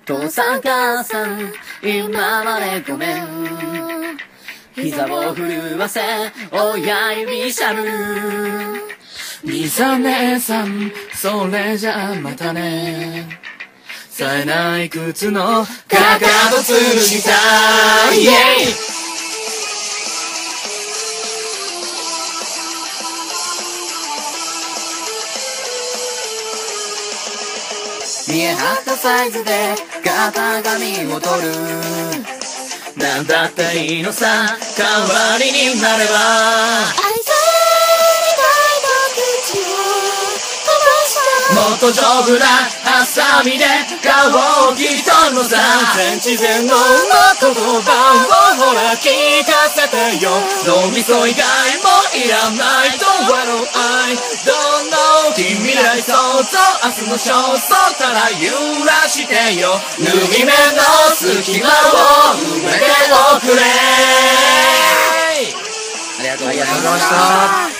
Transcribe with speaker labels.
Speaker 1: 父さん母さん今までごめん。膝を震わせ親指しゃぶる。兄さん姉さんそれじゃあまたね。冴えない靴のかかとつるしたイエイ。見え張ったサイズで型紙を取る。なんだっていいのさ代わりになれば。もっと丈夫なハサミで顔を切っとるのさ。全知全能の言葉をほら聞かせてよ。脳みそ以外もいらないと What do I don't know。 近未来想像明日の焦燥たら揺らしてよ。縫い目の隙間を埋めておくれ。ありがとうございました。